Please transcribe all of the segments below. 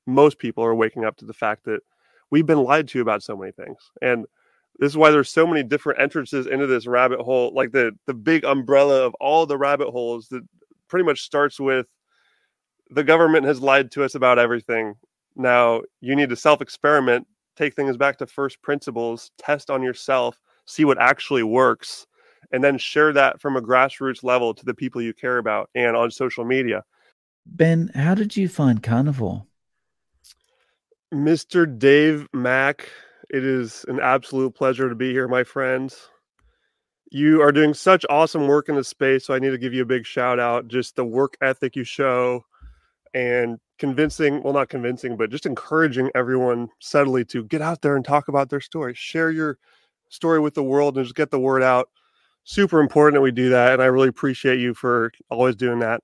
most people are waking up to the fact that we've been lied to about so many things. And this is why there's so many different entrances into this rabbit hole, like the big umbrella of all the rabbit holes that pretty much starts with the government has lied to us about everything. Now you need to self-experiment, take things back to first principles, test on yourself, see what actually works, and then share that from a grassroots level to the people you care about and on social media. Ben, how did you find carnivore? Mr. Dave Mack, it is an absolute pleasure to be here, my friends. You are doing such awesome work in the space, so I need to give you a big shout out. Just the work ethic you show and convincing, well, not convincing, but just encouraging everyone subtly to get out there and talk about their story. Share your story with the world and just get the word out. Super important that we do that, and I really appreciate you for always doing that.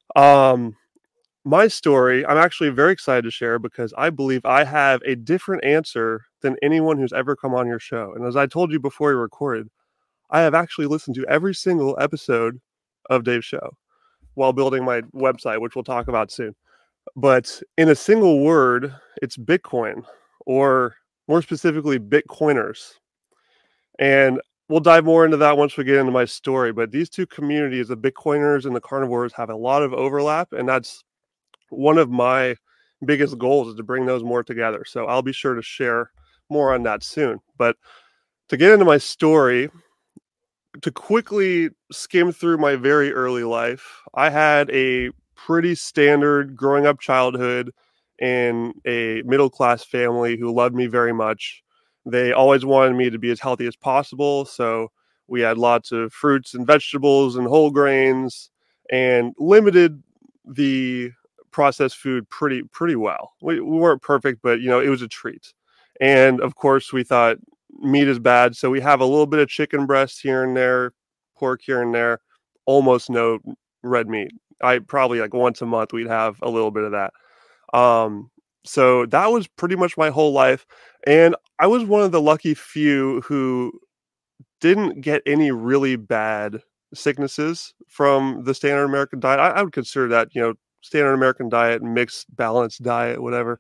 My story, I'm actually very excited to share because I believe I have a different answer than anyone who's ever come on your show. And as I told you before we recorded, I have actually listened to every single episode of Dave's show while building my website, which we'll talk about soon. But in a single word, it's Bitcoin, or more specifically, Bitcoiners. And we'll dive more into that once we get into my story. But these two communities, the Bitcoiners and the carnivores, have a lot of overlap. And that's one of my biggest goals, is to bring those more together. So I'll be sure to share more on that soon. But to get into my story, to quickly skim through my very early life, I had a pretty standard growing up childhood in a middle-class family who loved me very much. They always wanted me to be as healthy as possible. So we had lots of fruits and vegetables and whole grains and limited the processed food pretty well. We weren't perfect, but it was a treat. And of course, we thought meat is bad, so we have a little bit of chicken breast here and there, pork here and there, almost no red meat. I probably, like, once a month we'd have a little bit of that. So that was pretty much my whole life, and I was one of the lucky few who didn't get any really bad sicknesses from the standard American diet. I would consider that, standard American diet, mixed, balanced diet, whatever.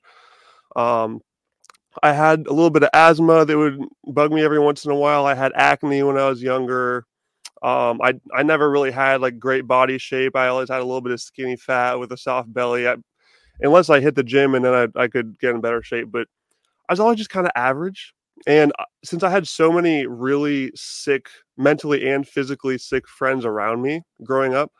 I had a little bit of asthma that would bug me every once in a while. I had acne when I was younger. I never really had like great body shape. I always had a little bit of skinny fat with a soft belly. Unless I hit the gym, and then I could get in better shape. But I was always just kind of average. And since I had so many really sick, mentally and physically sick friends around me growing up,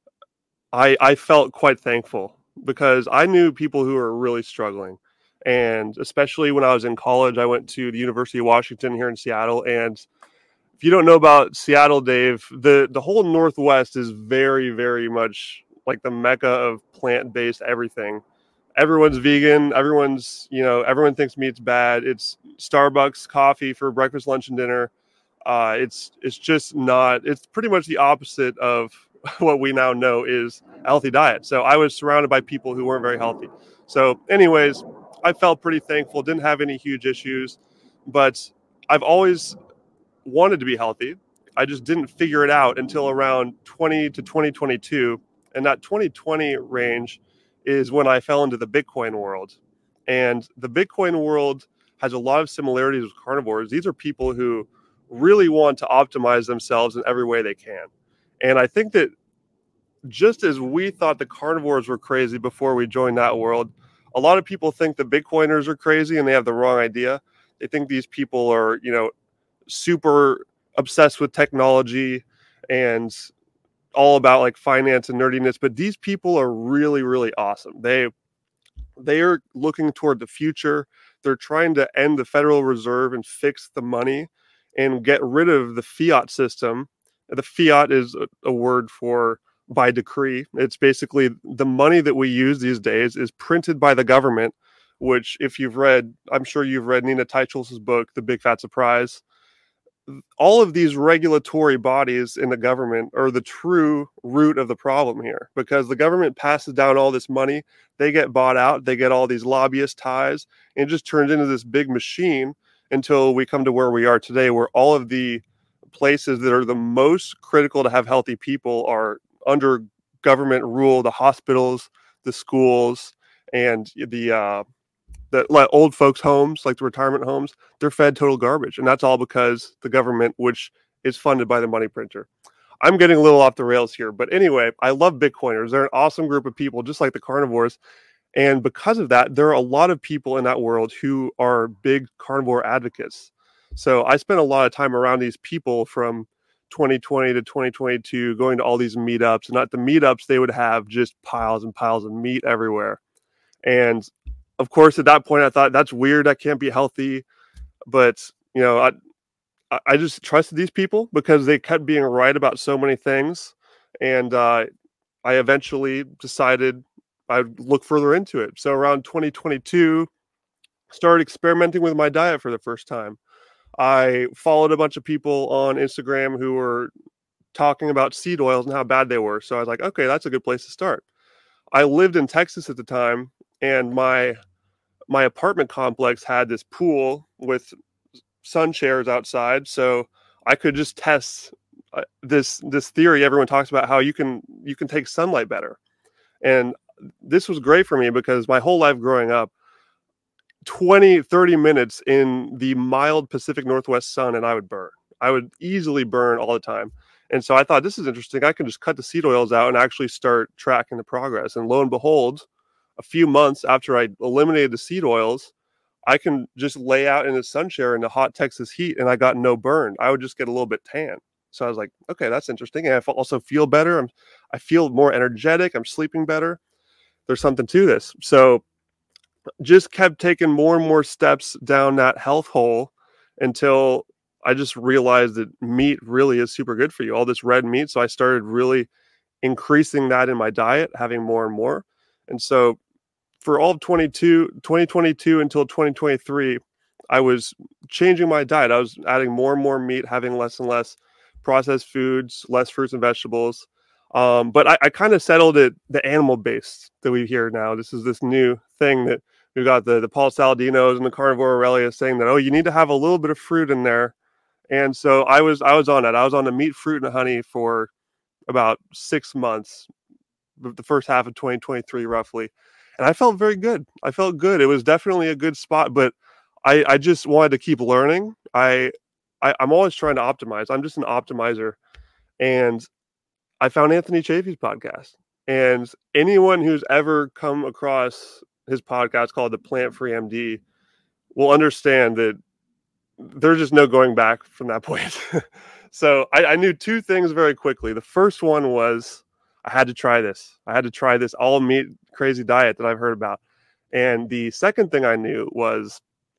I felt quite thankful because I knew people who were really struggling. And especially when I was in college, I went to the University of Washington here in Seattle. And if you don't know about Seattle, Dave, the whole Northwest is very, very much like the mecca of plant-based everything. Everyone's vegan. Everyone thinks meat's bad. It's Starbucks coffee for breakfast, lunch, and dinner. It's just not. It's pretty much the opposite of what we now know is a healthy diet. So I was surrounded by people who weren't very healthy. So, anyways, I felt pretty thankful. Didn't have any huge issues, but I've always wanted to be healthy. I just didn't figure it out until around 20 to 2022, and that 2020 range is when I fell into the Bitcoin world. And the Bitcoin world has a lot of similarities with carnivores. These are people who really want to optimize themselves in every way they can. And I think that just as we thought the carnivores were crazy before we joined that world, a lot of people think the Bitcoiners are crazy, and they have the wrong idea. They think these people are, super obsessed with technology and all about like finance and nerdiness. But these people are really, really awesome. They are looking toward the future. They're trying to end the Federal Reserve and fix the money and get rid of the fiat system. The fiat is a word for by decree. It's basically the money that we use these days is printed by the government, which, if you've read, I'm sure you've read Nina Teicholz's book, The Big Fat Surprise. All of these regulatory bodies in the government are the true root of the problem here, because the government passes down all this money. They get bought out. They get all these lobbyist ties, and it just turns into this big machine until we come to where we are today, where all of the places that are the most critical to have healthy people are under government rule: the hospitals, the schools, and the like old folks' homes, like the retirement homes, they're fed total garbage, and that's all because the government, which is funded by the money printer. I'm getting a little off the rails here, but anyway, I love Bitcoiners. They're an awesome group of people, just like the carnivores. And because of that, there are a lot of people in that world who are big carnivore advocates. So I spent a lot of time around these people from 2020 to 2022, going to all these meetups. And at the meetups, they would have just piles and piles of meat everywhere. And of course, at that point, I thought that's weird. That can't be healthy. But, I just trusted these people because they kept being right about so many things. And I eventually decided I'd look further into it. So around 2022, started experimenting with my diet for the first time. I followed a bunch of people on Instagram who were talking about seed oils and how bad they were. So I was like, okay, that's a good place to start. I lived in Texas at the time, and my apartment complex had this pool with sun chairs outside, so I could just test this theory everyone talks about, how you can take sunlight better. And this was great for me because my whole life growing up, 20-30 minutes in the mild Pacific Northwest sun and I would easily burn all the time. And so I thought, this is interesting. I can just cut the seed oils out and actually start tracking the progress. And lo and behold, a few months after I eliminated the seed oils, I can just lay out in the sun chair in the hot Texas heat and I got no burn. I would just get a little bit tan. So I was like, okay, that's interesting. And I also feel better. I feel more energetic. I'm sleeping better. There's something to this. So just kept taking more and more steps down that health hole until I just realized that meat really is super good for you, all this red meat. So I started really increasing that in my diet, having more and more. And so for all of 2022 until 2023, I was changing my diet. I was adding more and more meat, having less and less processed foods, less fruits and vegetables. But I kind of settled it, the animal based that we hear now. This is this new thing that we've got the Paul Saladinos and the Carnivore Aurelia saying that, oh, you need to have a little bit of fruit in there. And so I was on it. I was on the meat, fruit, and honey for about 6 months, the first half of 2023, roughly. And I felt very good. I felt good. It was definitely a good spot, but I just wanted to keep learning. I'm always trying to optimize. I'm just an optimizer. And I found Anthony Chaffee's podcast. And anyone who's ever come across his podcast called The Plant Free MD will understand that there's just no going back from that point. So I knew two things very quickly. The first one was I had to try this. I had to try this all meat crazy diet that I've heard about. And the second thing I knew was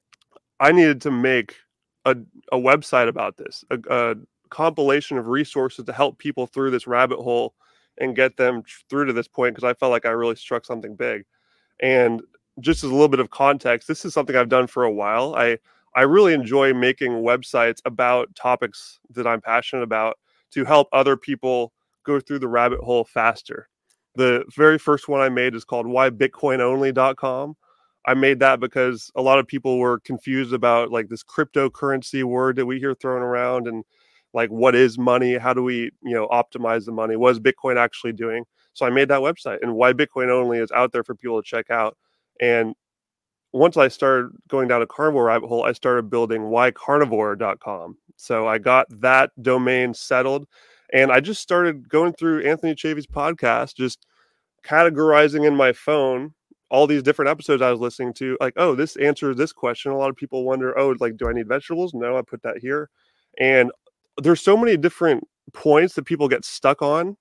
I needed to make a website about this, a compilation of resources to help people through this rabbit hole and get them through to this point, because I felt like I really struck something big. And just as a little bit of context, this is something I've done for a while. I really enjoy making websites about topics that I'm passionate about to help other people go through the rabbit hole faster. The very first one I made is called whybitcoinonly.com. I made that because a lot of people were confused about like this cryptocurrency word that we hear thrown around, and like, what is money? How do we, optimize the money? What is Bitcoin actually doing? So I made that website, and Why Bitcoin Only is out there for people to check out. And once I started going down a carnivore rabbit hole, I started building whycarnivore.com. So I got that domain settled, and I just started going through Anthony Chaffee's podcast, just categorizing in my phone all these different episodes I was listening to. Like, oh, this answers this question. A lot of people wonder, oh, like, do I need vegetables? No, I put that here. And there's so many different points that people get stuck on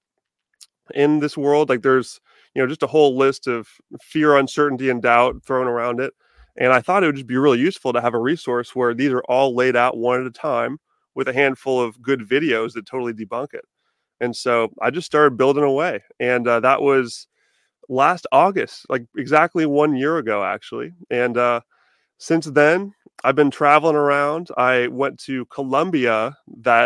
in this world. Like, there's, just a whole list of fear, uncertainty, and doubt thrown around it. And I thought it would just be really useful to have a resource where these are all laid out one at a time with a handful of good videos that totally debunk it. And so I just started building away. And that was last August, like exactly 1 year ago, actually. And since then, I've been traveling around. I went to Colombia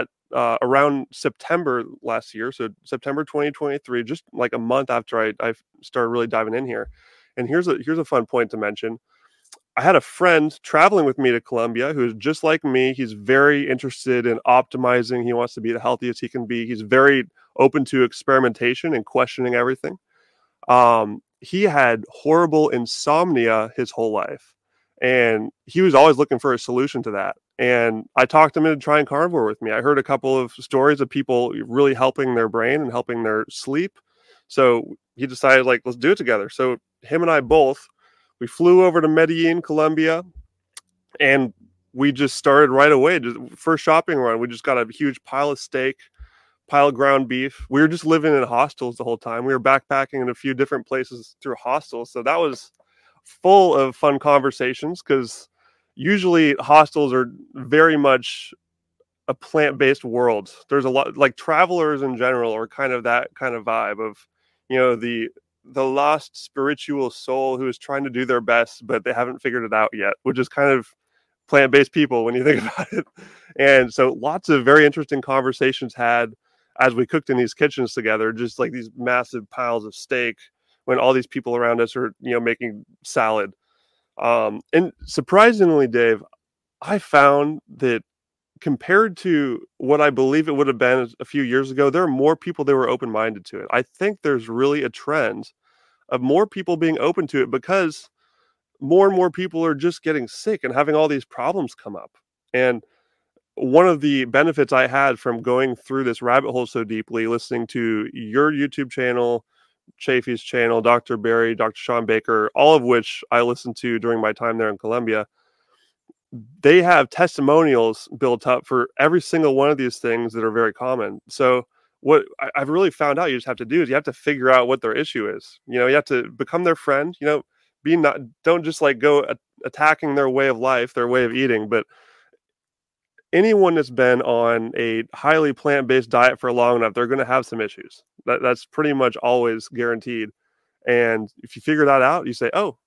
around September last year. So September 2023, just like a month after I started really diving in here. And here's a fun point to mention. I had a friend traveling with me to Colombia who is just like me. He's very interested in optimizing. He wants to be the healthiest he can be. He's very open to experimentation and questioning everything. he had horrible insomnia his whole life. And he was always looking for a solution to that. And I talked him into trying carnivore with me. I heard a couple of stories of people really helping their brain and helping their sleep. So he decided, like, let's do it together. So him and I both, we flew over to Medellin, Colombia, and we just started right away. Just first shopping run, we just got a huge pile of steak, pile of ground beef. We were just living in hostels the whole time. We were backpacking in a few different places through hostels. So that was full of fun conversations, because usually hostels are very much a plant-based world. There's a lot, like, travelers in general are kind of that kind of vibe of, the lost spiritual soul who is trying to do their best, but they haven't figured it out yet, which is kind of plant-based people when you think about it. And so lots of very interesting conversations had as we cooked in these kitchens together, just like these massive piles of steak when all these people around us are, making salad. And surprisingly, Dave, I found that compared to what I believe it would have been a few years ago, there are more people that were open-minded to it. I think there's really a trend of more people being open to it, because more and more people are just getting sick and having all these problems come up. And one of the benefits I had from going through this rabbit hole so deeply, listening to your YouTube channel, Chafee's channel, Dr. Barry, Dr. Sean Baker, all of which I listened to during my time there in Colombia, they have testimonials built up for every single one of these things that are very common. So what I've really found out you just have to do is you have to figure out what their issue is. You have to become their friend, don't just like go attacking their way of life, their way of eating, but anyone that's been on a highly plant-based diet for long enough, they're going to have some issues. That's pretty much always guaranteed. And if you figure that out, you say, oh,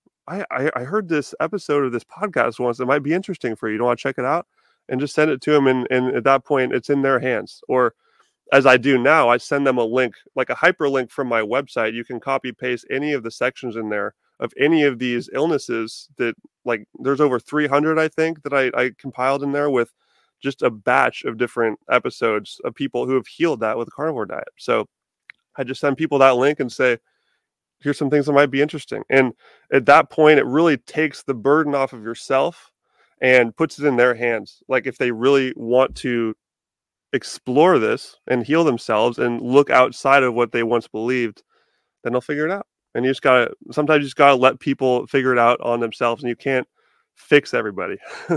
I heard this episode of this podcast once that might be interesting for you. You don't want to check it out? And just send it to them. And at that point, it's in their hands. Or as I do now, I send them a link, like a hyperlink from my website. You can copy paste any of the sections in there of any of these illnesses that, like, there's over 300, I think, that I compiled in there with just a batch of different episodes of people who have healed that with a carnivore diet. So I just send people that link and say, here's some things that might be interesting. And at that point, it really takes the burden off of yourself and puts it in their hands. Like, if they really want to explore this and heal themselves and look outside of what they once believed, then they'll figure it out. And sometimes you just gotta let people figure it out on themselves, and you can't fix everybody.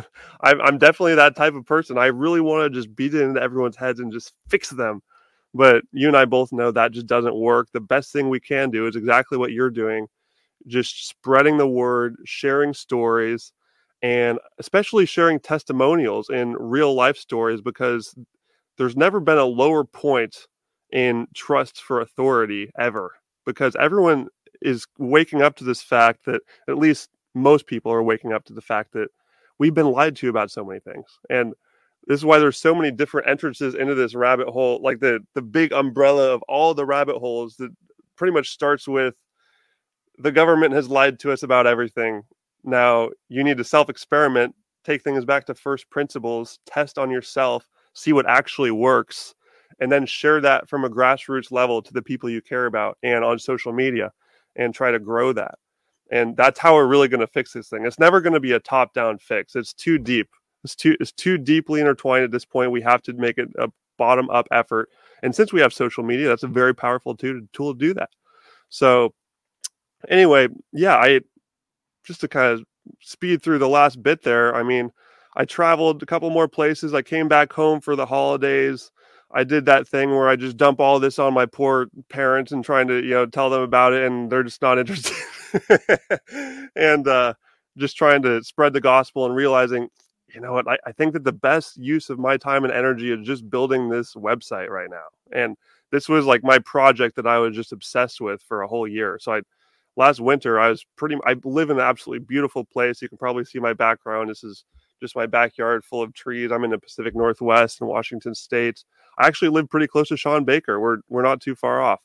I'm definitely that type of person. I really want to just beat it into everyone's heads and just fix them. But you and I both know that just doesn't work. The best thing we can do is exactly what you're doing, just spreading the word, sharing stories, and especially sharing testimonials and real life stories, because there's never been a lower point in trust for authority ever, because everyone is waking up to this fact that, at least most people are waking up to the fact that we've been lied to about so many things. And this is why there's so many different entrances into this rabbit hole, like the big umbrella of all the rabbit holes that pretty much starts with the government has lied to us about everything. Now you need to self-experiment, take things back to first principles, test on yourself, see what actually works, and then share that from a grassroots level to the people you care about and on social media, and try to grow that. And that's how we're really going to fix this thing. It's never going to be a top-down fix. It's too deep. It's too deeply intertwined at this point. We have to make it a bottom-up effort. And since we have social media, that's a very powerful tool to do that. So anyway, yeah, just to kind of speed through the last bit there, I mean, I traveled a couple more places. I came back home for the holidays. I did that thing where I just dump all this on my poor parents and trying to, tell them about it, and they're just not interested. And just trying to spread the gospel and realizing, you know what, I think that the best use of my time and energy is just building this website right now. And this was like my project that I was just obsessed with for a whole year. So last winter, I live in an absolutely beautiful place. You can probably see my background. This is just my backyard full of trees. I'm in the Pacific Northwest in Washington State. I actually live pretty close to Sean Baker. We're not too far off.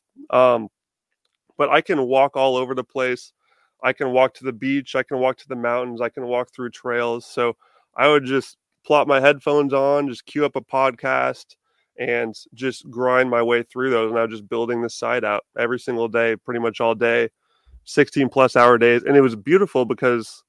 But I can walk all over the place. I can walk to the beach. I can walk to the mountains. I can walk through trails. So I would just plop my headphones on, just queue up a podcast, and just grind my way through those. And I was just building this site out every single day, pretty much all day, 16 plus hour days. And it was beautiful because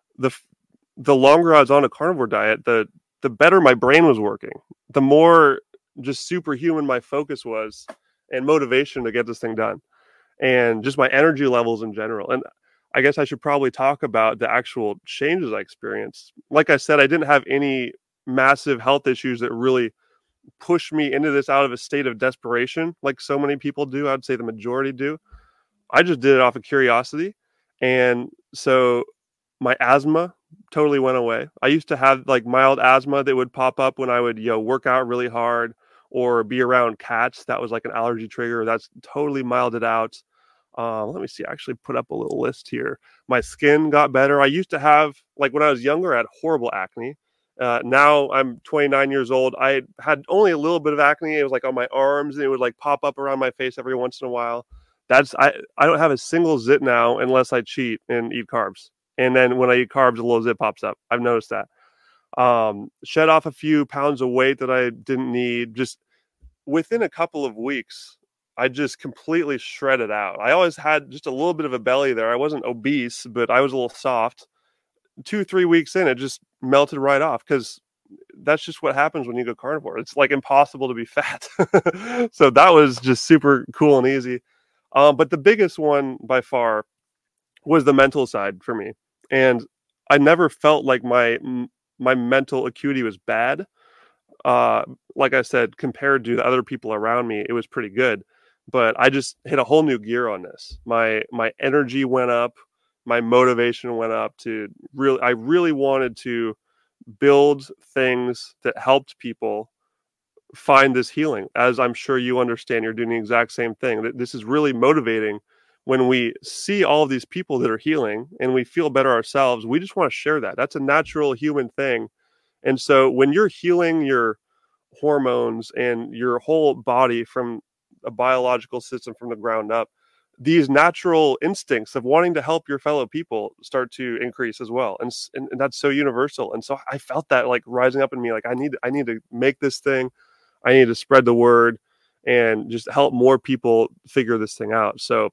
the longer I was on a carnivore diet, the better my brain was working, the more just superhuman my focus was and motivation to get this thing done, and just my energy levels in general. And I guess I should probably talk about the actual changes I experienced. Like I said, I didn't have any massive health issues that really pushed me into this out of a state of desperation, like so many people do. I'd say the majority do. I just did it off of curiosity. And so my asthma totally went away. I used to have like mild asthma that would pop up when I would, work out really hard or be around cats. That was like an allergy trigger. That's totally miled it out. Let me see. I actually put up a little list here. My skin got better. I used to have, like when I was younger, I had horrible acne. Now I'm 29 years old. I had only a little bit of acne. It was like on my arms, and it would like pop up around my face every once in a while. I don't have a single zit now unless I cheat and eat carbs. And then when I eat carbs, a little zit pops up. I've noticed that. Shed off a few pounds of weight that I didn't need. Just within a couple of weeks, I just completely shredded out. I always had just a little bit of a belly there. I wasn't obese, but I was a little soft. 2-3 weeks in, it just melted right off, because that's just what happens when you go carnivore. It's like impossible to be fat. So that was just super cool and easy. But the biggest one by far was the mental side for me. And I never felt like my mental acuity was bad. Like I said, compared to the other people around me, it was pretty good. But I just hit a whole new gear on this. My energy went up. My motivation went up to I really wanted to build things that helped people find this healing. As I'm sure you understand, you're doing the exact same thing. This is really motivating when we see all of these people that are healing and we feel better ourselves. We just want to share that. That's a natural human thing. And so when you're healing your hormones and your whole body from a biological system from the ground up, these natural instincts of wanting to help your fellow people start to increase as well. And that's so universal. And so I felt that like rising up in me, like I need to make this thing. I need to spread the word and just help more people figure this thing out. So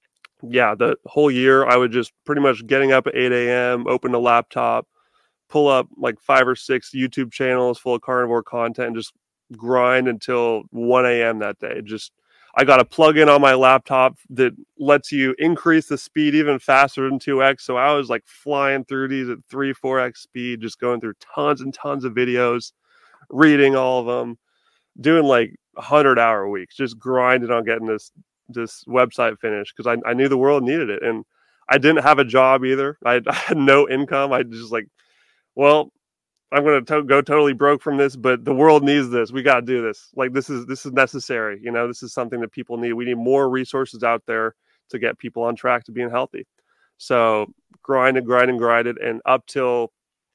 yeah, the whole year I would just pretty much getting up at 8 a.m., open a laptop, pull up like 5 or 6 YouTube channels full of carnivore content, and just grind until 1 a.m. that day. I got a plug-in on my laptop that lets you increase the speed even faster than 2x. So I was like flying through these at 3-4x speed, just going through tons and tons of videos, reading all of them, doing like 100-hour weeks, just grinding on getting this website finished, because I knew the world needed it. And I didn't have a job either. I had no income. I just like, well, I'm going to go totally broke from this, but the world needs this. We got to do this. Like, this is necessary. This is something that people need. We need more resources out there to get people on track to being healthy. So grinded. And up till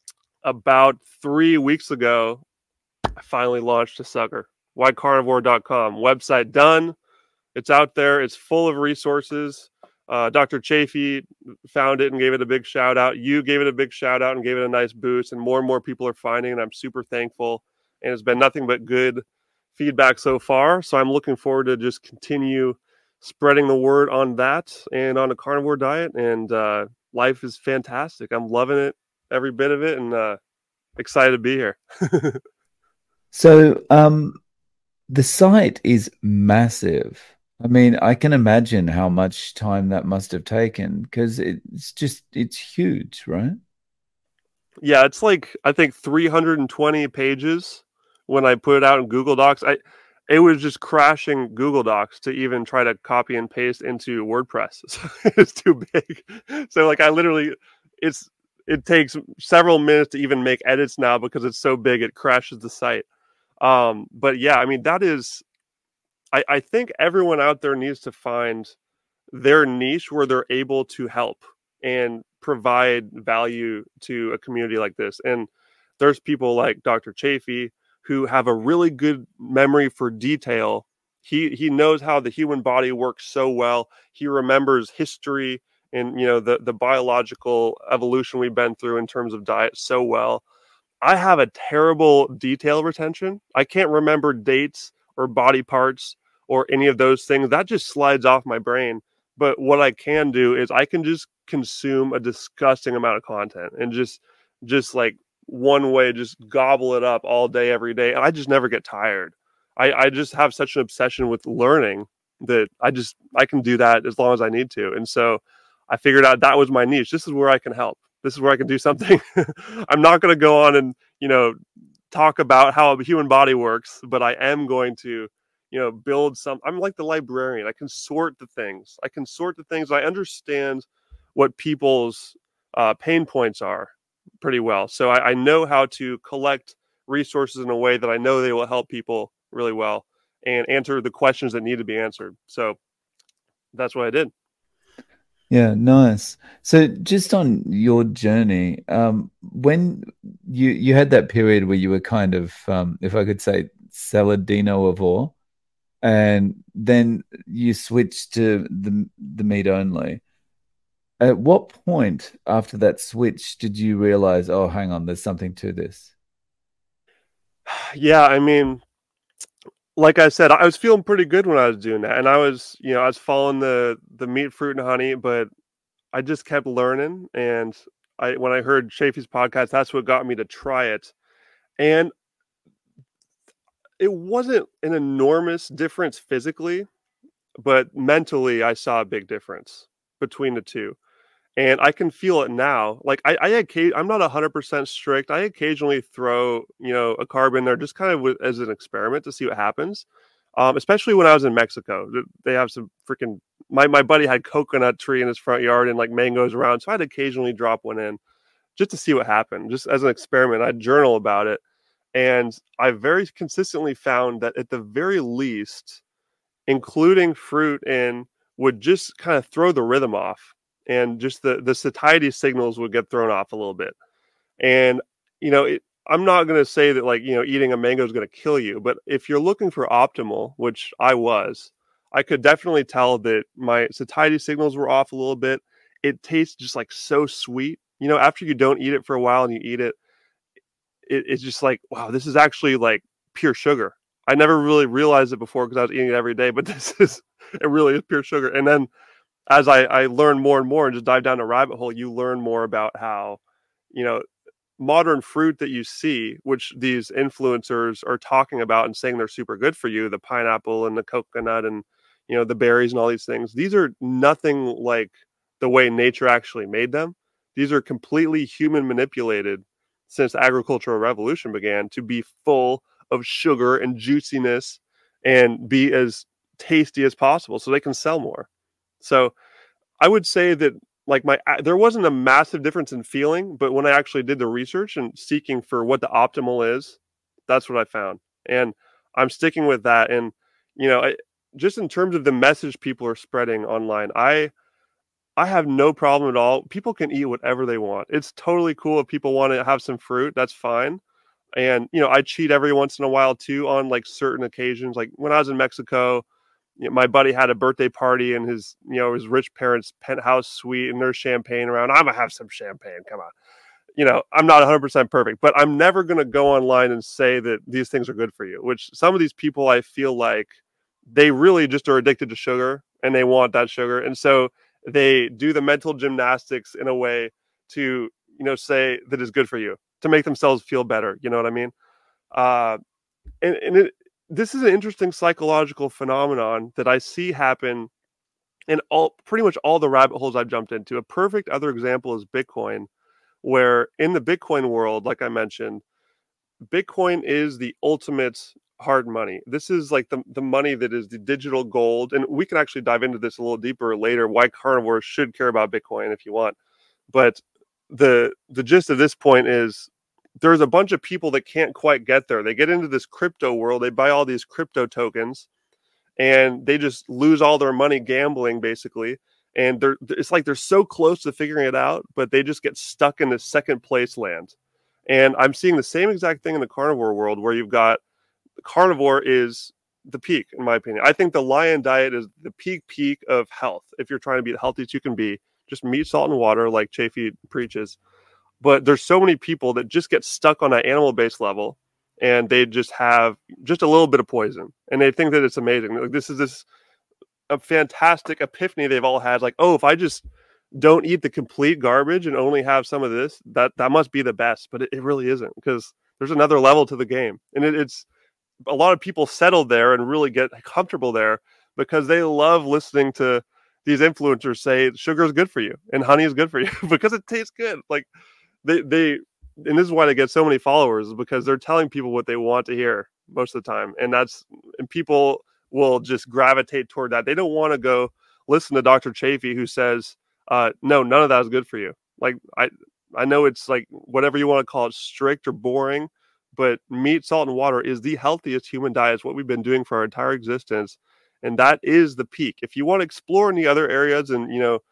about 3 weeks ago, I finally launched a sucker. WhyCarnivore.com. Website done. It's out there. It's full of resources. Dr. Chafee found it and gave it a big shout out. You gave it a big shout out and gave it a nice boost, and more people are finding it. I'm super thankful, and it's been nothing but good feedback so far. So I'm looking forward to just continue spreading the word on that and on a carnivore diet. And life is fantastic. I'm loving it, every bit of it, and excited to be here. So the site is massive. I mean, I can imagine how much time that must have taken, because it's huge, right? Yeah, it's like, I think 320 pages when I put it out in Google Docs. It was just crashing Google Docs to even try to copy and paste into WordPress. It's too big. So like it takes several minutes to even make edits now, because it's so big it crashes the site. But yeah, I mean, that is, I think everyone out there needs to find their niche where they're able to help and provide value to a community like this. And there's people like Dr. Chafee who have a really good memory for detail. He knows how the human body works so well. He remembers history and the biological evolution we've been through in terms of diet so well. I have a terrible detail retention. I can't remember dates or body parts or any of those things. That just slides off my brain. But what I can do is I can just consume a disgusting amount of content and just like one way, just gobble it up all day, every day. And I just never get tired. I just have such an obsession with learning that I can do that as long as I need to. And so I figured out that was my niche. This is where I can help. This is where I can do something. I'm not going to go on and, talk about how a human body works, but I am going to, build some. I'm like the librarian. I can sort the things. I understand what people's pain points are pretty well. So I know how to collect resources in a way that I know they will help people really well and answer the questions that need to be answered. So that's what I did. Yeah, nice. So just on your journey, when you had that period where you were kind of, if I could say, Saladino-ivore, and then you switched to the meat only. At what point after that switch did you realize, oh, hang on, there's something to this? Yeah, I mean, like I said, I was feeling pretty good when I was doing that, and I was following the meat, fruit, and honey, but I just kept learning, and when I heard Chafee's podcast, that's what got me to try it, and it wasn't an enormous difference physically, but mentally, I saw a big difference between the two. And I can feel it now. Like I'm not 100% strict. I occasionally throw, a carb in there just kind of as an experiment to see what happens. Especially when I was in Mexico, they have some freaking. My buddy had coconut tree in his front yard and like mangoes around, so I'd occasionally drop one in just to see what happened, just as an experiment. I'd journal about it, and I very consistently found that at the very least, including fruit in would just kind of throw the rhythm off, and just the satiety signals would get thrown off a little bit. And I'm not going to say that like eating a mango is going to kill you, but if you're looking for optimal, which I could definitely tell that my satiety signals were off a little bit. It tastes just like so sweet. After you don't eat it for a while and you eat it, it's just like, wow, this is actually like pure sugar. I never really realized it before because I was eating it every day, but it really is pure sugar. And then as I learn more and more and just dive down a rabbit hole, you learn more about how, modern fruit that you see, which these influencers are talking about and saying they're super good for you, the pineapple and the coconut and, the berries and all these things. These are nothing like the way nature actually made them. These are completely human manipulated since the agricultural revolution began to be full of sugar and juiciness and be as tasty as possible so they can sell more. So I would say that like there wasn't a massive difference in feeling, but when I actually did the research and seeking for what the optimal is, that's what I found. And I'm sticking with that. And, just in terms of the message people are spreading online, I have no problem at all. People can eat whatever they want. It's totally cool if people want to have some fruit, that's fine. And, I cheat every once in a while too on like certain occasions. Like when I was in Mexico, my buddy had a birthday party in his rich parents' penthouse suite, and there's champagne around. I'm gonna have some champagne. Come on. I'm not 100% perfect, but I'm never going to go online and say that these things are good for you, which some of these people, I feel like they really just are addicted to sugar and they want that sugar. And so they do the mental gymnastics in a way to, say that is good for you to make themselves feel better. You know what I mean? This is an interesting psychological phenomenon that I see happen in pretty much all the rabbit holes I've jumped into. A perfect other example is Bitcoin, where in the Bitcoin world, like I mentioned, Bitcoin is the ultimate hard money. This is like the money that is the digital gold. And we can actually dive into this a little deeper later, why carnivores should care about Bitcoin if you want. But the gist of this point is there's a bunch of people that can't quite get there. They get into this crypto world, they buy all these crypto tokens, and they just lose all their money gambling, basically. And it's like they're so close to figuring it out, but they just get stuck in this second place land. And I'm seeing the same exact thing in the carnivore world, where you've got carnivore is the peak, in my opinion. I think the lion diet is the peak of health. If you're trying to be the healthiest you can be, just meat, salt, and water, like Chafee preaches. But there's so many people that just get stuck on that animal-based level, and they just have just a little bit of poison, and they think that it's amazing. Like this a fantastic epiphany they've all had. Like, oh, if I just don't eat the complete garbage and only have some of this, that must be the best. But it really isn't, because there's another level to the game. And it's a lot of people settle there and really get comfortable there because they love listening to these influencers say sugar is good for you and honey is good for you because it tastes good. Like they and this is why they get so many followers, is because they're telling people what they want to hear most of the time. And people will just gravitate toward that. They don't want to go listen to Dr. Chafee, who says, no, none of that is good for you. Like, I know it's like whatever you want to call it, strict or boring, but meat, salt, and water is the healthiest human diet. It's what we've been doing for our entire existence. And that is the peak. If you want to explore in the other areas and,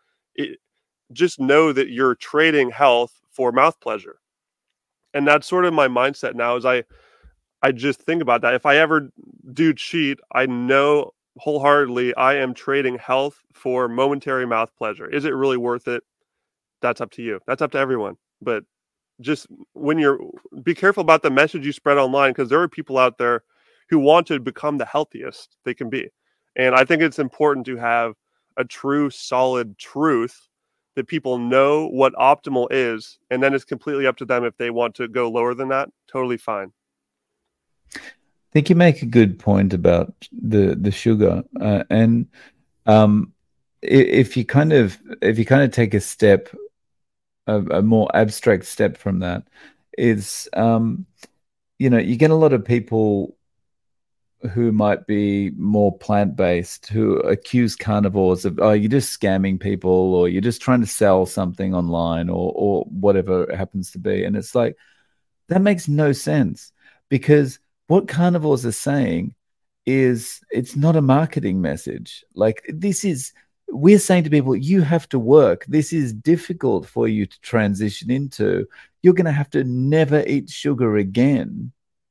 just know that you're trading health for mouth pleasure. And that's sort of my mindset now, is I just think about that. If I ever do cheat, I know wholeheartedly I am trading health for momentary mouth pleasure. Is it really worth it? That's up to you. That's up to everyone. But just be careful about the message you spread online, because there are people out there who want to become the healthiest they can be. And I think it's important to have a true, solid truth that people know what optimal is. And then it's completely up to them if they want to go lower than that. Totally fine. I think you make a good point about the sugar, and if you kind of take a step, a more abstract step from that, is you get a lot of people who might be more plant-based who accuse carnivores of, oh, you're just scamming people, or you're just trying to sell something online, or whatever it happens to be. And it's like, that makes no sense, because what carnivores are saying is, it's not a marketing message. Like, we're saying to people, you have to work. This is difficult for you to transition into. You're going to have to never eat sugar again.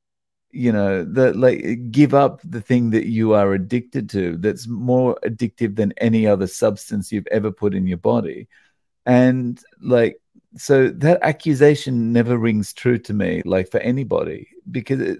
Give up the thing that you are addicted to, that's more addictive than any other substance you've ever put in your body. And so that accusation never rings true to me, like, for anybody, because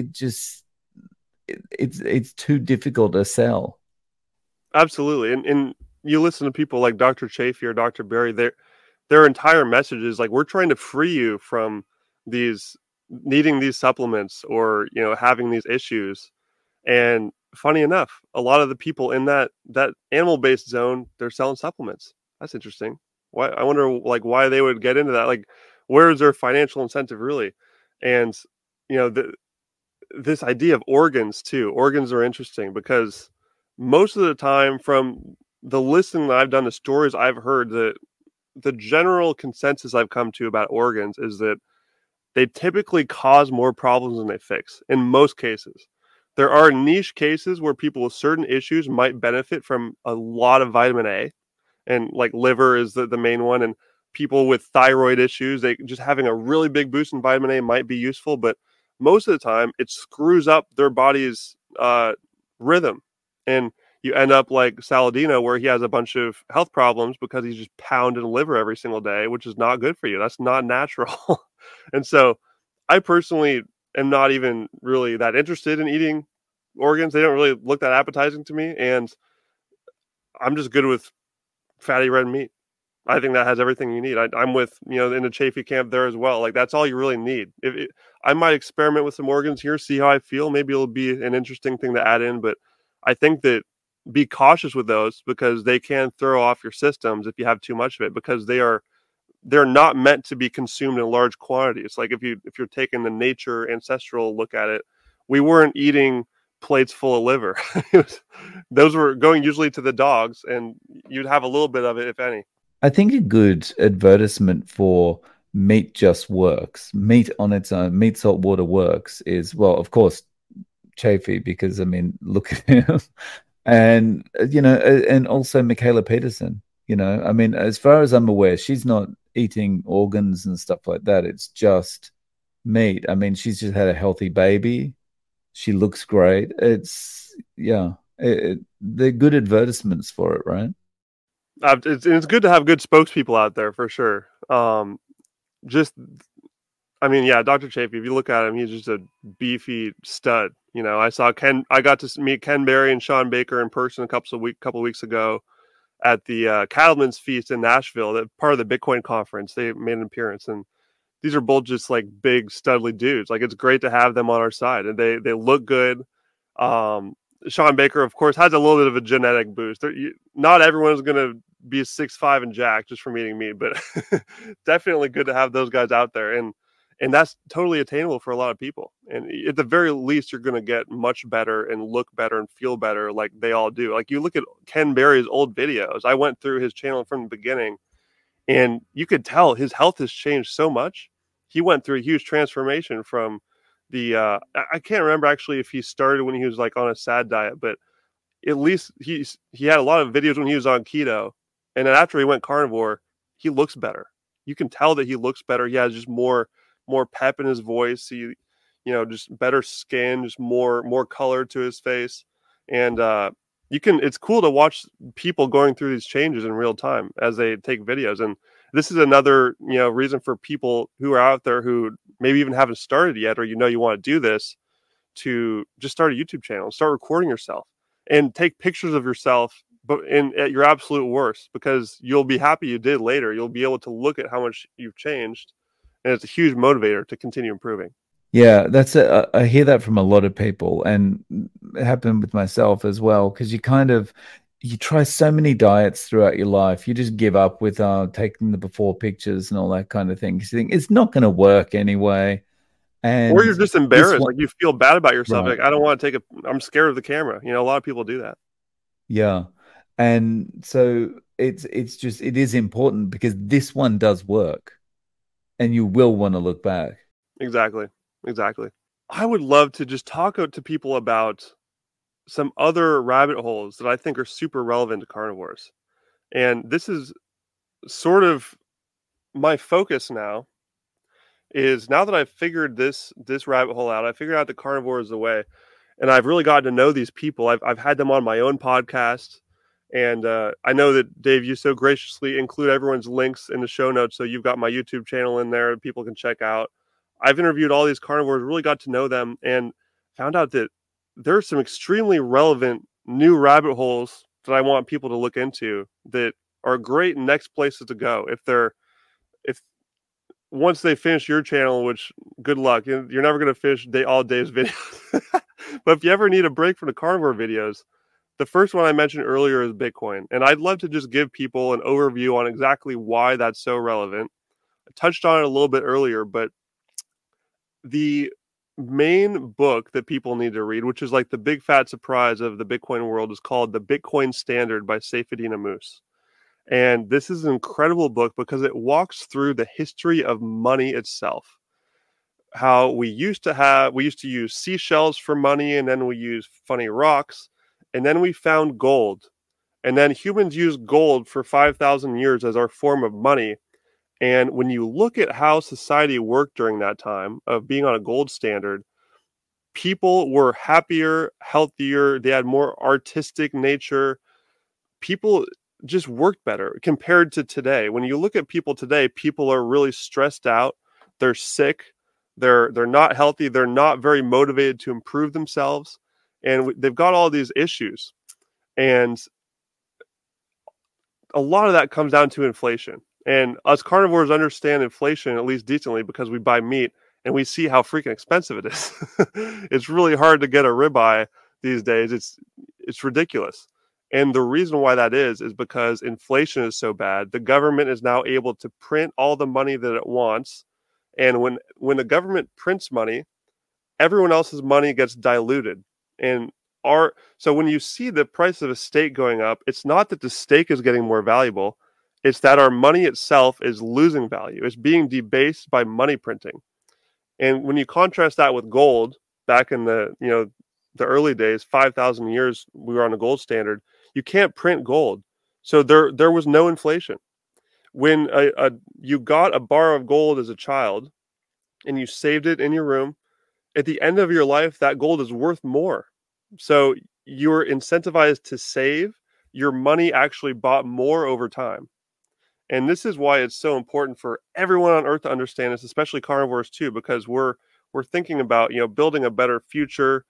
it's too difficult to sell. Absolutely. And you listen to people like Dr. Chafee or Dr. Berry, their entire message is like, we're trying to free you from needing these supplements, or, having these issues. And funny enough, a lot of the people in that animal-based zone, they're selling supplements. That's interesting. Why? I wonder, why they would get into that. Like, where is their financial incentive really? And this idea of organs too. Organs are interesting, because most of the time, from the listening that I've done, the stories I've heard, the general consensus I've come to about organs is that they typically cause more problems than they fix in most cases. There are niche cases where people with certain issues might benefit from a lot of vitamin A, and like liver is the main one. And people with thyroid issues, just having a really big boost in vitamin A might be useful, but most of the time it screws up their body's rhythm. And you end up like Saladino, where he has a bunch of health problems because he's just pounding liver every single day, which is not good for you. That's not natural. And so I personally am not even really that interested in eating organs. They don't really look that appetizing to me. And I'm just good with fatty red meat. I think that has everything you need. I'm with, in the Chafee camp there as well. Like, that's all you really need. I might experiment with some organs here, see how I feel. Maybe it'll be an interesting thing to add in, but I think that be cautious with those, because they can throw off your systems if you have too much of it, because they're not meant to be consumed in large quantities. Like, if you're taking the nature ancestral look at it, we weren't eating plates full of liver. Those were going usually to the dogs, and you'd have a little bit of it, if any. I think a good advertisement for meat just works. Meat on its own, meat, salt, water works is, well, of course, Chafee, because, I mean, look at him. And, and also Mikhaila Peterson, I mean, as far as I'm aware, she's not eating organs and stuff like that. It's just meat. I mean, she's just had a healthy baby. She looks great. They're good advertisements for it, right? It's good to have good spokespeople out there, for sure. Dr. Chafee, if you look at him, he's just a beefy stud. You know, I got to meet Ken Berry and Sean Baker in person a couple of weeks ago at the Cattleman's Feast in Nashville, that part of the Bitcoin conference. They made an appearance, and these are both just like big studly dudes. Like, it's great to have them on our side, and they look good. Sean Baker, of course, has a little bit of a genetic boost. Not everyone's going to be 6'5" and jack just from eating meat, but definitely good to have those guys out there. And that's totally attainable for a lot of people. And at the very least, you're going to get much better and look better and feel better like they all do. Like, you look at Ken Berry's old videos. I went through his channel from the beginning, and you could tell his health has changed so much. He went through a huge transformation from I can't remember actually if he started when he was like on a sad diet, but at least he had a lot of videos when he was on keto. And then after he went carnivore, he looks better. You can tell that he looks better. He has just more pep in his voice. Just better skin, just more color to his face. And it's cool to watch people going through these changes in real time as they take videos. And this is another, reason for people who are out there who maybe even haven't started yet, or you want to do this, to just start a YouTube channel, start recording yourself and take pictures of yourself, but at your absolute worst, because you'll be happy you did later. You'll be able to look at how much you've changed, and it's a huge motivator to continue improving. Yeah, I hear that from a lot of people, and it happened with myself as well, because you try so many diets throughout your life, you just give up with taking the before pictures and all that kind of thing. You think it's not going to work anyway. Or you're just embarrassed, like you feel bad about yourself. Right. Like, I don't want to I'm scared of the camera. A lot of people do that. Yeah. And so it is important, because this one does work, and you will want to look back. Exactly. I would love to just talk to people about some other rabbit holes that I think are super relevant to carnivores. And this is sort of my focus now, is now that I've figured this rabbit hole out, I figured out the carnivore is the way, and I've really gotten to know these people. I've had them on my own podcast, and I know that, Dave, you so graciously include everyone's links in the show notes, so you've got my YouTube channel in there people can check out. I've interviewed all these carnivores, really got to know them, and found out that there's some extremely relevant new rabbit holes that I want people to look into that are great next places to go if once they finish your channel, which good luck. You're never going to finish all Dave's videos. But if you ever need a break from the carnivore videos, the first one I mentioned earlier is Bitcoin. And I'd love to just give people an overview on exactly why that's so relevant. I touched on it a little bit earlier, but the main book that people need to read, which is like the big fat surprise of the Bitcoin world, is called The Bitcoin Standard by Saifedean Ammous. And this is an incredible book because it walks through the history of money itself. How we used to use seashells for money, and then we used funny rocks, and then we found gold. And then humans used gold for 5,000 years as our form of money. And when you look at how society worked during that time of being on a gold standard, people were happier, healthier, they had more artistic nature. People just worked better compared to today. When you look at people today, people are really stressed out. They're sick. They're not healthy. They're not very motivated to improve themselves. And they've got all these issues. And a lot of that comes down to inflation. And us carnivores understand inflation at least decently because we buy meat and we see how freaking expensive it is. It's really hard to get a ribeye these days. It's ridiculous. And the reason why that is because inflation is so bad. The government is now able to print all the money that it wants. And when the government prints money, everyone else's money gets diluted. And so when you see the price of a steak going up, it's not that the steak is getting more valuable. It's that our money itself is losing value. It's being debased by money printing. And when you contrast that with gold, back in the early days, 5,000 years we were on a gold standard, you can't print gold. So there was no inflation. When you got a bar of gold as a child and you saved it in your room, at the end of your life, that gold is worth more. So you're incentivized to save. Your money actually bought more over time. And this is why it's so important for everyone on Earth to understand this, especially carnivores too, because we're thinking about, building a better future,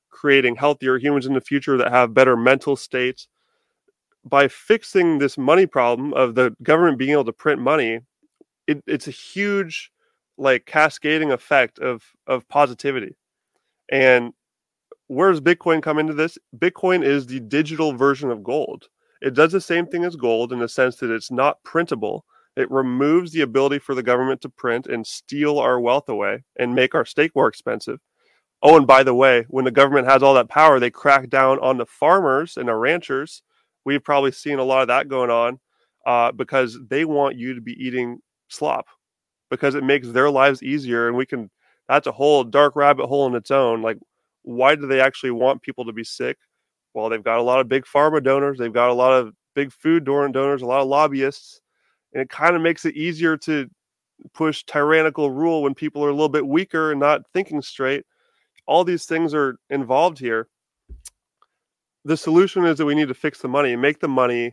creating healthier humans in the future that have better mental states. By fixing this money problem of the government being able to print money, it's a huge like cascading effect of positivity. And where does Bitcoin come into this? Bitcoin is the digital version of gold. It does the same thing as gold in the sense that it's not printable. It removes the ability for the government to print and steal our wealth away and make our stake more expensive. Oh, and by the way, when the government has all that power, they crack down on the farmers and the ranchers. We've probably seen a lot of that going on because they want you to be eating slop because it makes their lives easier. And that's a whole dark rabbit hole in its own. Like, why do they actually want people to be sick? Well, they've got a lot of big pharma donors. They've got a lot of big food donors, a lot of lobbyists. And it kind of makes it easier to push tyrannical rule when people are a little bit weaker and not thinking straight. All these things are involved here. The solution is that we need to fix the money and make the money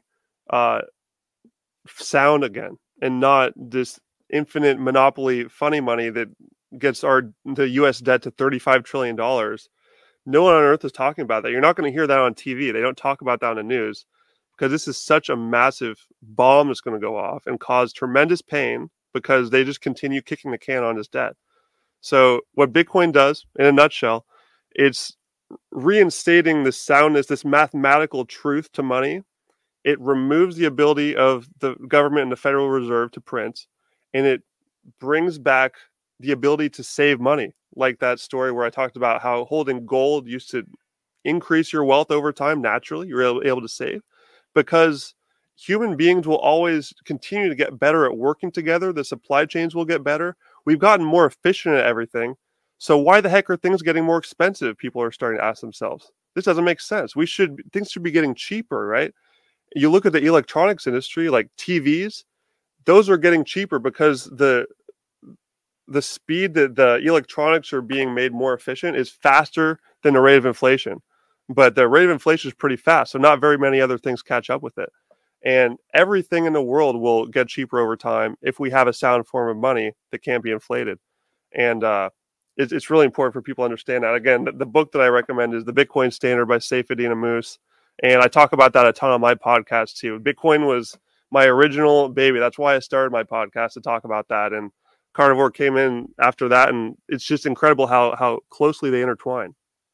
sound again and not this infinite monopoly funny money that gets the U.S. debt to $35 trillion. No one on earth is talking about that. You're not going to hear that on TV. They don't talk about that on the news because this is such a massive bomb that's going to go off and cause tremendous pain because they just continue kicking the can on this debt. So what Bitcoin does, in a nutshell, it's reinstating the soundness, this mathematical truth to money. It removes the ability of the government and the Federal Reserve to print, and it brings back the ability to save money. Like that story where I talked about how holding gold used to increase your wealth over time naturally. You're able to save because human beings will always continue to get better at working together. The supply chains will get better. We've gotten more efficient at everything. So why the heck are things getting more expensive? People are starting to ask themselves. This doesn't make sense. Things should be getting cheaper, right? You look at the electronics industry, like TVs, those are getting cheaper because the speed that the electronics are being made more efficient is faster than the rate of inflation. But the rate of inflation is pretty fast, so not very many other things catch up with it. And everything in the world will get cheaper over time if we have a sound form of money that can't be inflated. And it's really important for people to understand that. Again, the book that I recommend is The Bitcoin Standard by Saifedean Ammous. And I talk about that a ton on my podcast too. Bitcoin was my original baby. That's why I started my podcast, to talk about that. And Carnivore came in after that. And it's just incredible how closely they intertwine.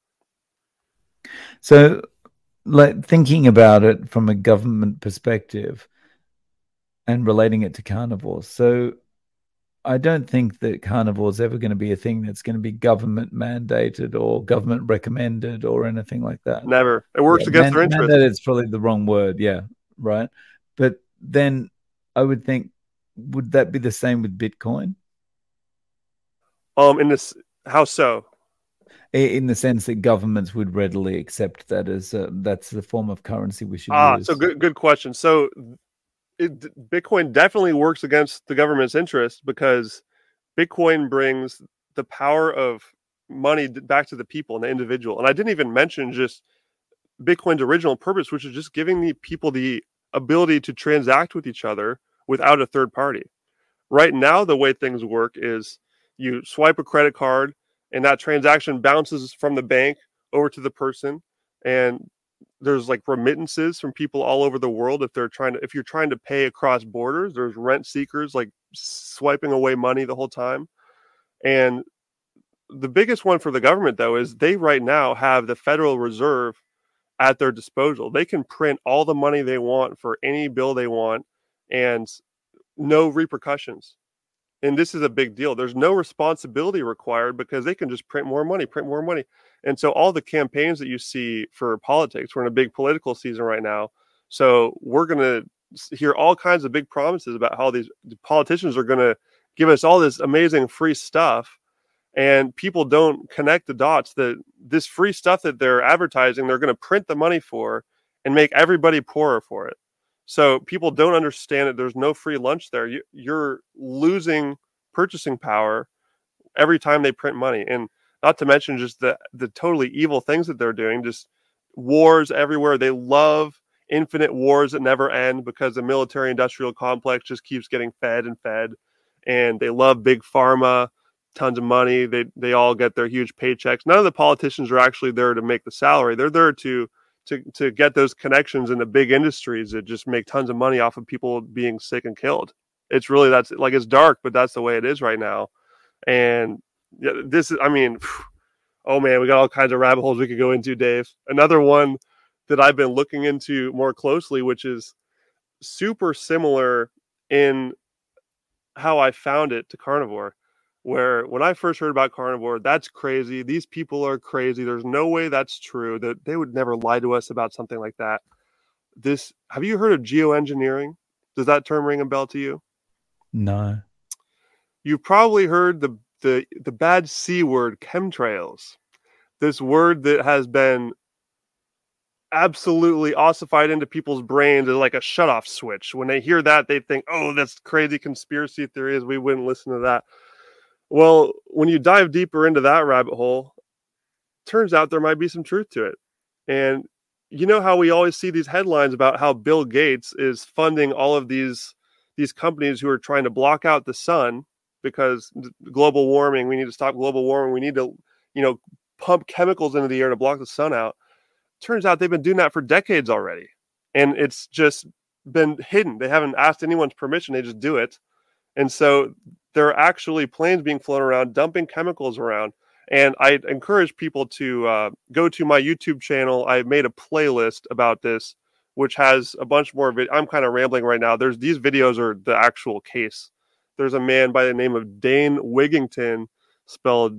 So, like, thinking about it from a government perspective and relating it to carnivores. So I don't think that carnivore is ever going to be a thing that's going to be government mandated or government recommended or anything like that. Never. It works against their interest. Mandated is probably the wrong word. Yeah. Right. But then I would think, would that be the same with Bitcoin? In this, how so? In the sense that governments would readily accept that as that's the form of currency we should use. So good question. So Bitcoin definitely works against the government's interest because Bitcoin brings the power of money back to the people and the individual. And I didn't even mention just Bitcoin's original purpose, which is just giving the people the ability to transact with each other without a third party. Right now, the way things work is you swipe a credit card and that transaction bounces from the bank over to the person. And there's like remittances from people all over the world. If you're trying to pay across borders, there's rent seekers like swiping away money the whole time. And the biggest one for the government, though, is they right now have the Federal Reserve at their disposal. They can print all the money they want for any bill they want and no repercussions. And this is a big deal. There's no responsibility required because they can just print more money. And so all the campaigns that you see for politics, we're in a big political season right now. So we're going to hear all kinds of big promises about how the politicians are going to give us all this amazing free stuff. And people don't connect the dots that this free stuff that they're advertising, they're going to print the money for and make everybody poorer for it. So people don't understand that there's no free lunch there. You're losing purchasing power every time they print money. And not to mention just the totally evil things that they're doing, just wars everywhere. They love infinite wars that never end because the military industrial complex just keeps getting fed and fed. And they love big pharma. tons of money. They all get their huge paychecks. None of the politicians are actually there to make the salary. They're there to get those connections in the big industries that just make tons of money off of people being sick and killed. It's really, that's like, it's dark, but that's the way it is right now. And this is, I mean, oh man, we got all kinds of rabbit holes we could go into, Dave. Another one that I've been looking into more closely, which is super similar in how I found it to carnivore, where when I first heard about carnivore, that's crazy. These people are crazy. There's no way that's true. That they would never lie to us about something like that. Have you heard of geoengineering? Does that term ring a bell to you? No. You've probably heard the bad C word, chemtrails. This word that has been absolutely ossified into people's brains as like a shutoff switch. When they hear that, they think, oh, that's crazy conspiracy theories. We wouldn't listen to that. Well, when you dive deeper into that rabbit hole, turns out there might be some truth to it. And you know how we always see these headlines about how Bill Gates is funding all of these companies who are trying to block out the sun because global warming, we need to stop global warming. We need to, pump chemicals into the air to block the sun out. Turns out they've been doing that for decades already. And it's just been hidden. They haven't asked anyone's permission. They just do it. And so there are actually planes being flown around, dumping chemicals around. And I encourage people to go to my YouTube channel. I made a playlist about this, which has a bunch more. I'm kind of rambling right now. These videos are the actual case. There's a man by the name of Dane Wigington, spelled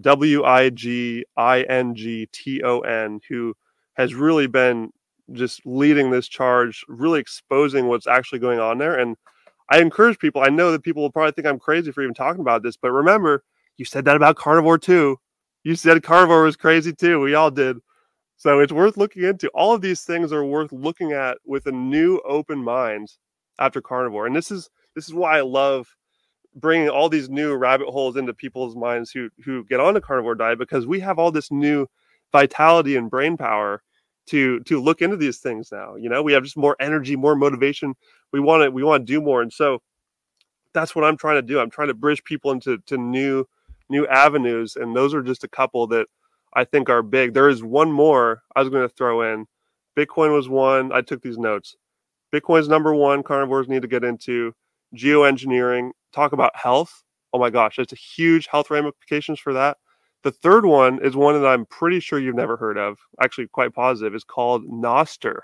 Wigington, who has really been just leading this charge, really exposing what's actually going on there. And I encourage people. I know that people will probably think I'm crazy for even talking about this, but remember, you said that about carnivore too. You said carnivore was crazy too. We all did. So it's worth looking into. All of these things are worth looking at with a new open mind after carnivore. And this is why I love bringing all these new rabbit holes into people's minds who get on a carnivore diet, because we have all this new vitality and brain power to look into these things now. We have just more energy, more motivation. We want to do more. And so that's what I'm trying to do. I'm trying to bridge people into new avenues. And those are just a couple that I think are big. There is one more I was going to throw in. Bitcoin was one. I took these notes. Bitcoin's number one. Carnivores need to get into geoengineering. Talk about health. Oh my gosh, there's a huge health ramifications for that. The third one is one that I'm pretty sure you've never heard of. Actually, quite positive. It's called Nostr.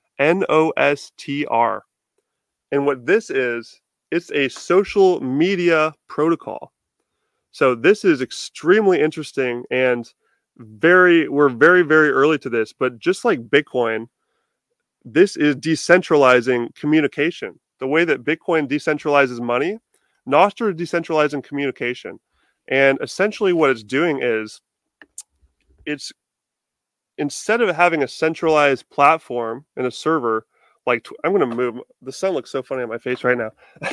Nostr. And what this is, it's a social media protocol. So this is extremely interesting, and we're very, very early to this. But just like Bitcoin, this is decentralizing communication. The way that Bitcoin decentralizes money, Nostr is decentralizing communication. And essentially what it's doing is, it's, instead of having a centralized platform and a server, like I'm going to move. The sun looks so funny on my face right now.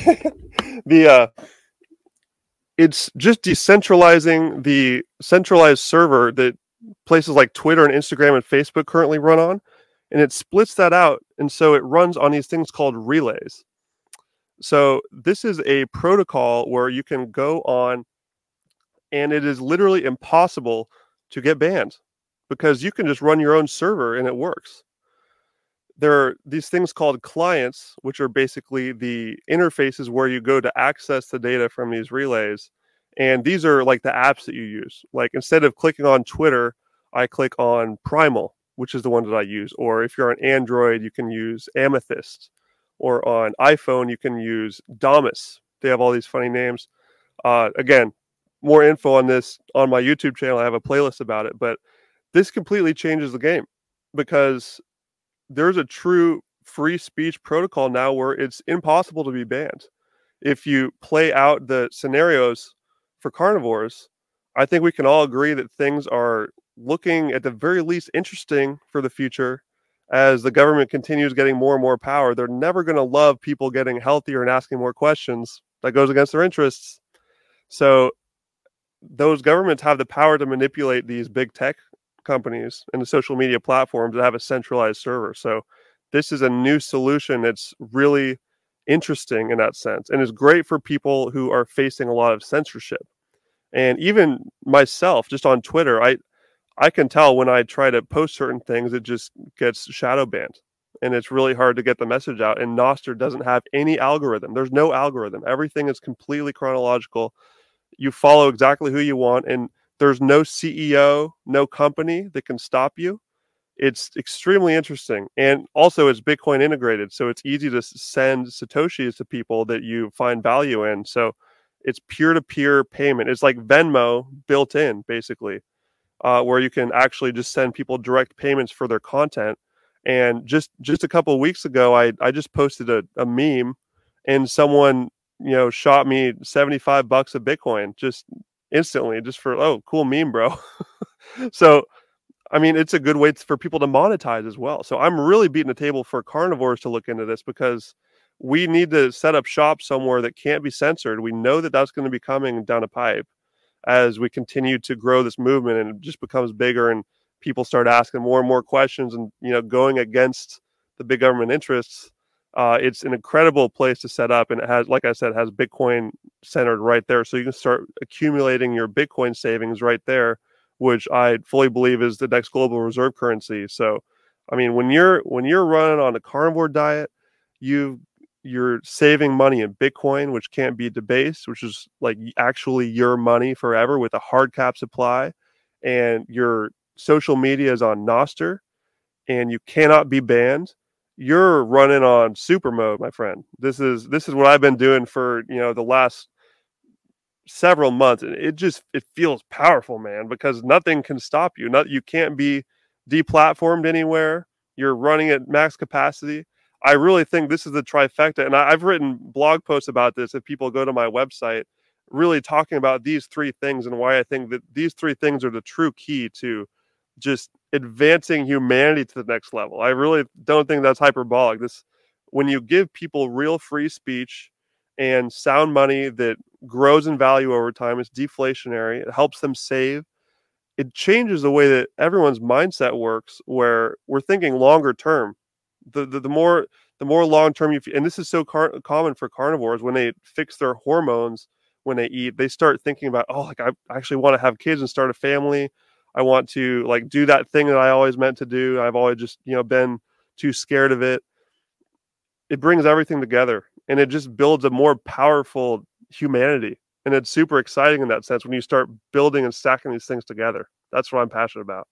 It's just decentralizing the centralized server that places like Twitter and Instagram and Facebook currently run on, and it splits that out, and so it runs on these things called relays. So this is a protocol where you can go on, and it is literally impossible to get banned because you can just run your own server and it works. There are these things called clients, which are basically the interfaces where you go to access the data from these relays. And these are like the apps that you use. Like instead of clicking on Twitter, I click on Primal, which is the one that I use. Or if you're on Android, you can use Amethyst. Or on iPhone, you can use Damus. They have all these funny names. Again, more info on this on my YouTube channel. I have a playlist about it. But this completely changes the game, because there's a true free speech protocol now where it's impossible to be banned. If you play out the scenarios for carnivores, I think we can all agree that things are looking at the very least interesting for the future. As the government continues getting more and more power, they're never going to love people getting healthier and asking more questions. That goes against their interests. So those governments have the power to manipulate these big tech companies and the social media platforms that have a centralized server. So this is a new solution that's really interesting in that sense, and is great for people who are facing a lot of censorship. And even myself, just on Twitter, I can tell when I try to post certain things, it just gets shadow banned. And it's really hard to get the message out. And Nostr doesn't have any algorithm. There's no algorithm. Everything is completely chronological. You follow exactly who you want, and there's no CEO, no company that can stop you. It's extremely interesting. And also it's Bitcoin integrated, so it's easy to send Satoshis to people that you find value in. So it's peer-to-peer payment. It's like Venmo built in, basically, where you can actually just send people direct payments for their content. And just a couple of weeks ago, I just posted a meme, and someone shot me $75 of Bitcoin just instantly, just for, oh, cool meme, bro. So I mean, it's a good way for people to monetize as well. So I'm really beating the table for carnivores to look into this, because we need to set up shop somewhere that can't be censored. We know that that's going to be coming down a pipe as we continue to grow this movement, and it just becomes bigger, and people start asking more and more questions, and going against the big government interests. It's an incredible place to set up, and it has, like I said, has Bitcoin centered right there, so you can start accumulating your Bitcoin savings right there, which I fully believe is the next global reserve currency. So, I mean, when you're running on a carnivore diet, you're saving money in Bitcoin, which can't be debased, which is like actually your money forever with a hard cap supply, and your social media is on Nostr, and you cannot be banned. You're running on super mode, my friend. This is what I've been doing for the last several months. It feels powerful, man, because nothing can stop you. You can't be deplatformed anywhere. You're running at max capacity. I really think this is the trifecta, and I've written blog posts about this. If people go to my website, really talking about these three things and why I think that these three things are the true key to just advancing humanity to the next level. I really don't think that's hyperbolic. When you give people real free speech and sound money that grows in value over time, it's deflationary. It helps them save. It changes the way that everyone's mindset works, where we're thinking longer term. The more long term and this is so common for carnivores, when they fix their hormones when they eat, they start thinking about, oh, like I actually want to have kids and start a family. I want to like do that thing that I always meant to do. I've always just been too scared of it. It brings everything together, and it just builds a more powerful humanity. And it's super exciting in that sense when you start building and stacking these things together. That's what I'm passionate about.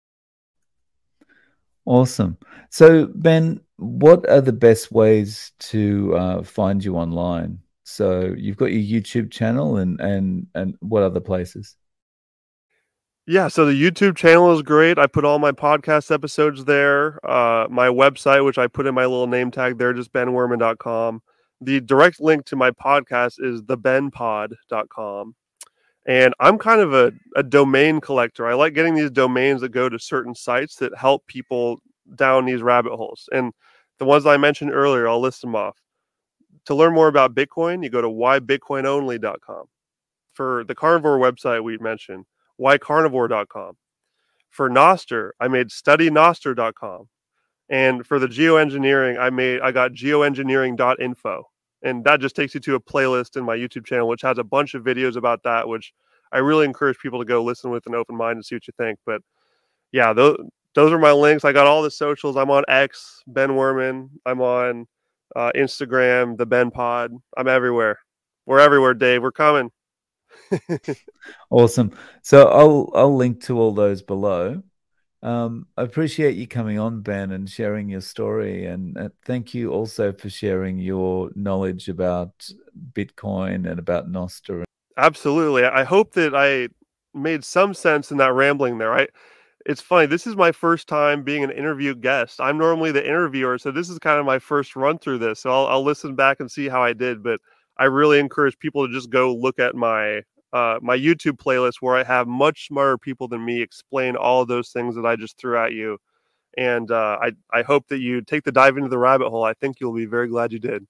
Awesome. So, Ben, what are the best ways to find you online? So you've got your YouTube channel, and what other places? Yeah, so the YouTube channel is great. I put all my podcast episodes there. My website, which I put in my little name tag there, just benwerman.com. The direct link to my podcast is thebenpod.com. And I'm kind of a domain collector. I like getting these domains that go to certain sites that help people down these rabbit holes. And the ones I mentioned earlier, I'll list them off. To learn more about Bitcoin, you go to whybitcoinonly.com. For the carnivore website we mentioned, whycarnivore.com. For Nostr, I made studynostr.com. And for the geoengineering, I got geoengineering.info. And that just takes you to a playlist in my YouTube channel, which has a bunch of videos about that, which I really encourage people to go listen with an open mind and see what you think. But yeah, those are my links. I got all the socials. I'm on X, Ben Werman. I'm on Instagram, the Ben Pod. I'm everywhere. We're everywhere, Dave. We're coming. Awesome. So I'll link to all those below. I appreciate you coming on, Ben, and sharing your story. And thank you also for sharing your knowledge about Bitcoin and about Nostr. Absolutely. I hope that I made some sense in that rambling there. It's funny. This is my first time being an interview guest. I'm normally the interviewer, so this is kind of my first run through this. So I'll listen back and see how I did. But I really encourage people to just go look at my YouTube playlist, where I have much smarter people than me explain all of those things that I just threw at you. And I hope that you take the dive into the rabbit hole. I think you'll be very glad you did.